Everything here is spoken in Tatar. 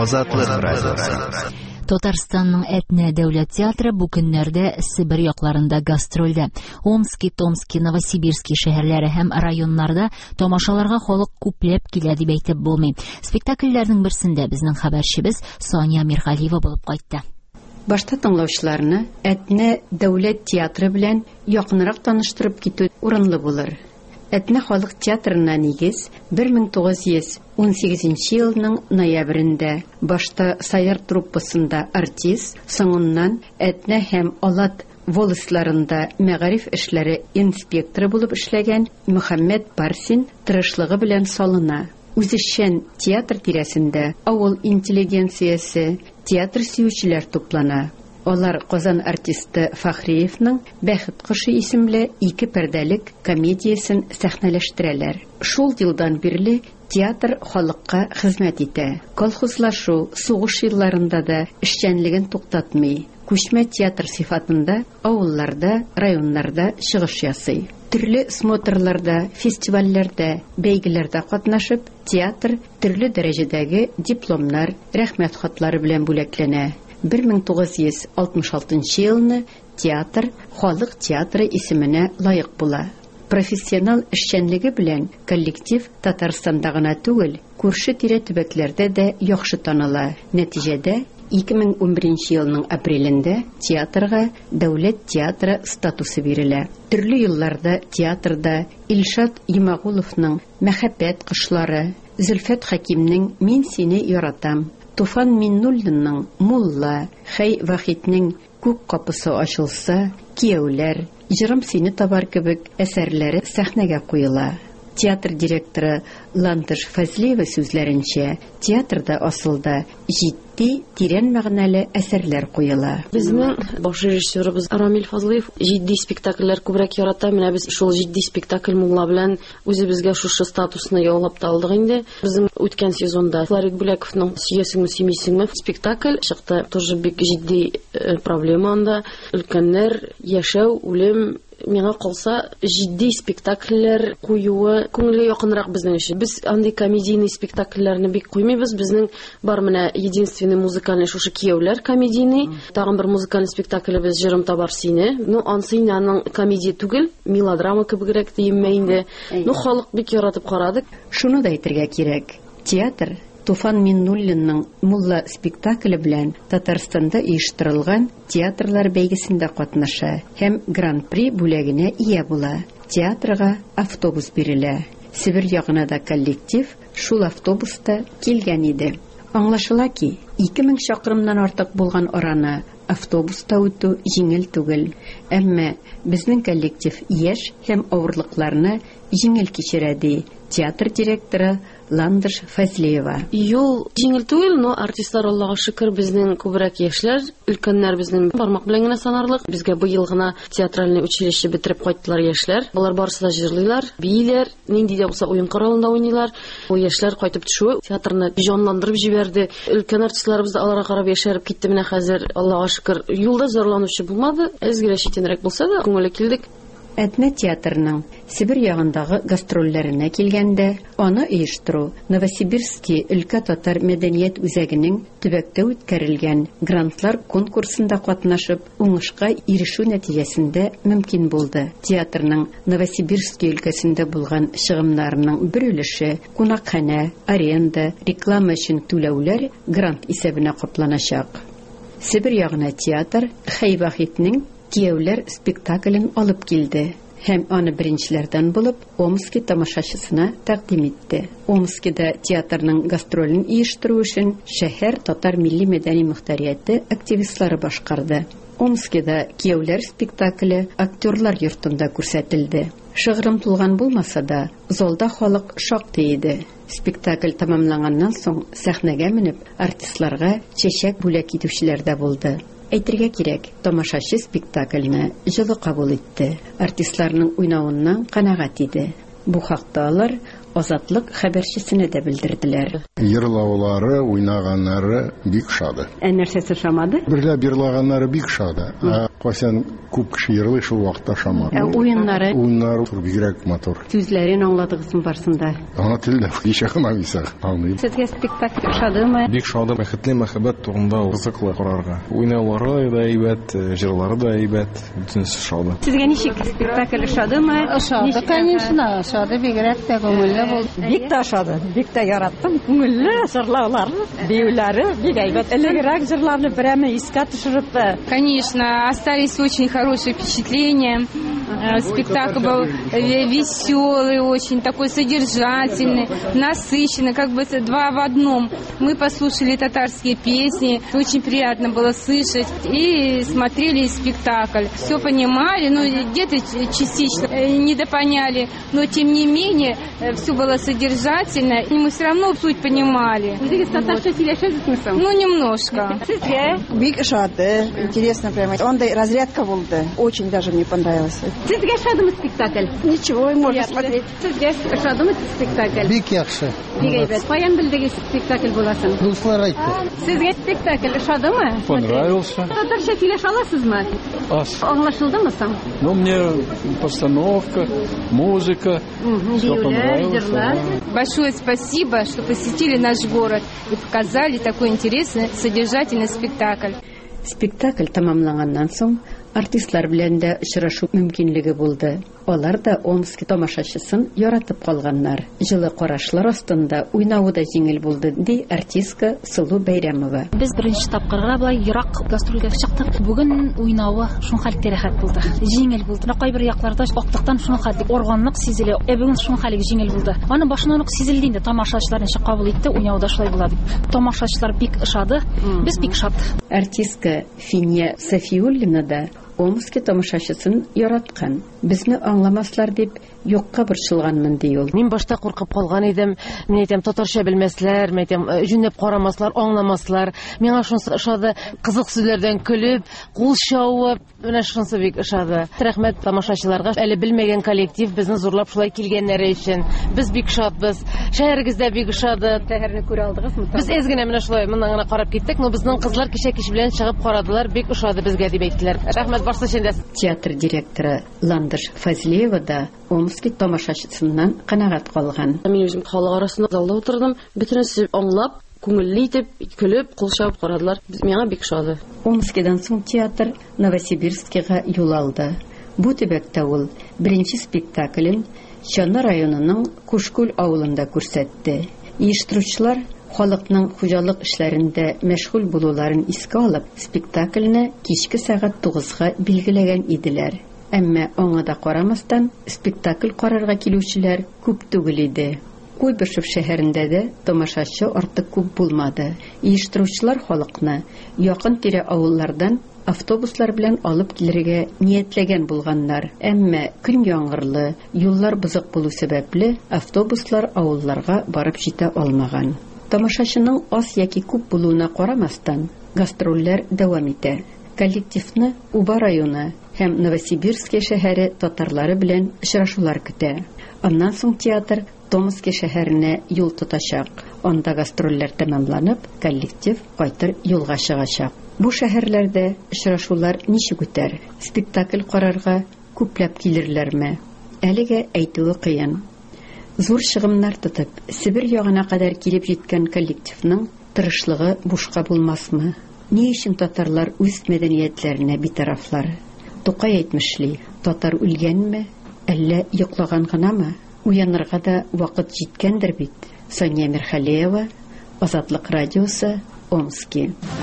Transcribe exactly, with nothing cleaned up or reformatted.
Азатлык радиосы. Татарстанның Әтнә дәүләт театры бу көннәрдә Сибир якларында гастрольдә. Омский, Томский, Новосибирский шәһәрләре һәм районнарда тамашаларга халык күпләп килә дип әйтеп булмый. Спектакльләрнең берсендә безнең хәбәрчебез Соня Миргалиева булып кайтты. Башта тыңлаучыларны Әтнә дәүләт театры белән якынрак таныштырып китү урынлы булыр. Әтнә халык театрына нигез бер мең тугыз йөз ун сигезенче елның ноябрендә башта Саяр труппасында артист, соңыннан Әтнә һәм Алат волосларында мәгариф эшләре инспекторы булып эшләгән Мөхәммәд Барсин тырышлыгы белән салына. Үзешчән театр тирәсендә авыл интеллигенциясе, театр сөючеләр туплана. Алар Казан артисты Фахриевның «Бәхет кошы» исемле ике пәрдәлек комедиясын сәхнәләштерәләр. Шул елдан бирле театр халыкка хезмәт итә. Колхозлашу, сугыш елларында да эшчәнлеген туктатмый. Күчмә театр сыйфатында авылларда, районнарда чыгыш ясый. Төрле смотрларда, фестивальләрдә, бәйгеләрдә катнашып, театр төрле дәрәҗәдәге дипломнар, рәхмәт хатлары белән бүләкләнә. бер мең тугыз йөз алтмыш алтынчы елны театр халык театры исеменә лаек була. Профессионал эшчәнлеге белән коллектив Татарстанда гына түгел, күрше тирә төбәкләрдә дә яхшы таныла. Нәтиҗәдә ике мең унберенче елның апрелендә театрга дәүләт театры статусы бирелә. Төрле елларда театрда Илшат Имагуловның «Мәхәббәт кышлары», Зөлфәт Хәкимнең «Мин сине яратам», Туфан Миннуллинның «Мулла», Хәй Вахитның «Күк капысы ачылса», «Кияүләр», «Җырым сине табар» кебек әсәрләре сәхнәгә куела. Театр директоры Ландыш Фәзлиева сүзләренчә, театрда асылда җитди, тирән мәгънәле әсәрләр куела. Безнең баш режиссерыбыз Рамил Фазлыев җитди спектакльләр күбрәк ярата. Менә без шул җитди спектакль Мулла белән үзебезгә шушы статусны яулап та алдык инде. Безнең үткән сезонда Флорид Бүләковның «Сөясеңме, сөймисеңме» спектакль чыкты. Тоже бик җитди проблема анда. Өлкәннәр, яшәү, үлем. Миңа калса, җитди спектакльләр куюы күңелгә якынрак безнең өчен. Без андый комедийный спектакльләрне бик куймыйбыз. Безнең бар менә единственный музыкальный шушы Кияүләр комедийный. Тагын бер музыкальный спектаклебез «Җырым табар сине». Ну, анысы аның комедия түгел, мелодрама кебегрәк диемме инде. Ну, халык бик яратып карадык. Шуны да әйтергә кирәк. Театр Туфан Миннуллинның «Мулла» спектакле белән Татарстанда оештырылган театрлар бәйгесендә катнаша һәм Гран-при бүләгенә ия була. Театрга автобус бирелә. Сибир ягына да коллектив шул автобуста килгән иде. Аңлашыла ки, ике мең чакрымнан артык булган араны автобуста үтү җиңел түгел. Әмма безнең коллектив яшь һәм авырлыкларны җиңел кичерә ди театр директоры Ландыш Фәзлиева. Юл җиңел түгел, но артистлар, Аллага шөкер, безнең күбрәк яшьләр, өлкәннәр безнең бармак белән генә санарлык. Безгә быел гына театральный училище бетереп кайттылар яшьләр. Алар барысы да җырлыйлар, бийләр, нинди дә булса уен коралында уйныйлар. Ул яшьләр кайтып төшү театрны җанландырып җибәрде. Өлкән артистларыбыз да аларга карап яшәреп китте. Менә хәзер, Аллага шөкер, юлда зарланучы булмады. Әзгәрә читенрәк булса да күңеле килдек. Әтнә театрының Сибир ягындагы гастрольләренә килгәндә, аны оештыру Новосибирский өлкә татар мәдәният үзәгенең төбәктә үткәрелгән грантлар конкурсында катнашып, уңышка ирешү нәтиҗәсендә мөмкин булды. Театрның Новосибирский өлкәсендә булган чыгымнарының бер өлеше кунакханә, аренда, реклама өчен түләүләр грант исәбенә капланачак. Сибир ягына театр Хәй Вахитның «Кияүләр» спектаклен алып килде һәм аны беренчеләрдән булып Омский тамашачысына тәкъдим итте. Омскида театрның гастролен оештыру өчен шәһәр татар милли мәдәни мөхтәрияте активистлары башкарды. Омскида «Кияүләр» спектакле актерлар йортында күрсәтелде. Шыгрым тулган булмаса да, залда халык шактый иде. Спектакль тамамланганнан соң сәхнәгә менеп, артистларга чәчәк бүләк итүчеләр дә булды. Әйтергә кирәк, тамашачы спектакльне җылы кабул итте. Артистларның уйнавыннан канәгать иде. Бу хакта алар Азатлык хәбәрчесенә дә белдерделәр. Йырлаганнары, уйнаганнары бик шады. Ә нәрсәсе шамады? Берлә йырлаганнары бик шады. Кайсан күп кеше йырлый шул вакытта шама. Уеннары, Уеннар бигрәк мотор. сүзләрен аңладыгызмы барсында? Ана телдә ишә хәмәгисә аңлый. Сезгә спектакль ошадымы? Бик шаудым, бәхетле мәхәббәт турында кызыклы карарга. Уйнаулары да әйбәт, җырлары да әйбәт, бөтенесе шауды. Сезгә ничек спектакль ошадымы? Ошады, конечно, ошады, бигрәк тә күңелле булды. Бик тә ошады, бик тә яраттым. Күңелле җырлаулар, биюләре бик әйбәт. Элегрәк җырларны берәме искә төшереп. Конечно, остались очень хорошие впечатления. Спектакль был веселый, очень такой содержательный, насыщенный, как бы два в одном. Мы послушали татарские песни, очень приятно было слышать, и смотрели спектакль. Все понимали, ну где-то частично недопоняли, но тем не менее все было содержательно, и мы все равно суть понимали. Вот. Ну немножко. Бик ошады, интересно прямо. Он да разрядка булды. Очень даже мне понравилось. Сезгә ошадымы спектакль? Ничего, можно смотреть. Сезгә ошадымы спектакль? Бик яхшы. Бик әйбәт. Каян белдегез спектакль буласын? Дуслар әйтте. Сезгә спектакль ошадымы? Понравился. Татарча сөйләшә аласызмы? Ас. Аңлашылдымы соң? Ну, мне постановка, музыка. Все понравилось. Большое спасибо, что посетили наш город и показали такой интересный, содержательный спектакль. Спектакль тамамланганнан соң артистлар белән дә очрашу мөмкинлеге булды. Алар да Омский тамашачысын яратып калганнар. Җылы карашлар астында уйнавы да җиңел булды, ди артистка Сылу Бәйрәмова. Без беренче тапкырга булай ерак гастрольгә чыктык. Бүген уйнавы шунхаль рәхәт булды. Җиңел булды. Кайбер якларда актыктан шунхаль органлык сизелә. Ә бүген шунхаль җиңел булды. Аны башыннан ук сизелде инде. Тамашачылар ничек кабул итте, уйнавда шулай була дип. Тамашачылар бик ошады, без бик шат. Артистка Финия Сафиуллина да Омский тамашачысын яраткан. Безне аңламаслар дип юкка борчылганмын ди ул. Мин башта куркып калган идем. Мин әйтәм, татарча белмәсләр, мин әйтәм, җүнәп карамаслар, аңламаслар. Миңа шунысы ошады, кызык сүзләрдән көлеп, кул шавып, менә шунысы бик ошады. Рәхмәт тамашачыларга, әле белмәгән коллектив безне зурлап шулай килгәннәре өчен. Без бик шатбыз. Шәһәрегездә бик ошады. Шәһәрне күрә алдыгызмы? Без әзгенә менә шулай моннан гына карап киттек, но безнең кызлар кичә кич белән чыгып карадылар, бик ошады безгә дип әйттеләр. Рәхмәт барсы өчен дә. Театр директоры Ландыш Фазлиева да Омский тамашачысыннан канагат калган. Мин үзем халык арасында залда утырдым, бөтенесе аңлап, күңелле итеп, көлеп, кул чабып карадылар. Миңа бик ошады. Омскийдан соң театр Новосибирскига юл алды. Бу төбәктә ул беренче спектаклен Чана районының Кушкүл авылында күрсәтте. Оештыручылар халыкның хуҗалык эшләрендә мәшгуль булуларын искә алып, спектакльне кичке сәгать тугызга билгеләгән иделәр. Әмма аңа да карамастан, спектакль карарга килүчеләр күп түгел иде. Куйбышев шәһәрендә дә тамашачы артык күп булмады. Оештыручылар халыкны якын тирә авыллардан автобуслар белән алып килергә ниятләгән булганнар. Әмма көн яңгырлы, юллар бузык булу сәбәпле автобуслар авылларга барып җитә алмаган. Тамашачының аз яки күп булуына карамастан, гастрольләр дәвам итә. Коллективны Уба районы һәм Новосибирск шәһәре татарлары белән очрашулар көтә. Аннан соң театр Томск шәһәренә юл тотачак. Анда гастрольләр тәмамланып, коллектив кайтыр юлга чыгачак. Бу шәһәрләрдә очрашулар ничек үтәр? Спектакль карарга күпләп килерләрме? Әлегә әйтүе кыен. Зур чыгымнар тотып, Сибир ягына кадәр килеп җиткән коллективның тырышлыгы бушка булмасмы? Ни өчен татарлар үз мәдәниятләренә битарафлар? Тукай әйтмешли, татар үлгәнме, әллә йоклаган гынамы? Уянырга да вакыт җиткәндер бит. Соня Мирхалеева, Азатлык радиосы, Омский.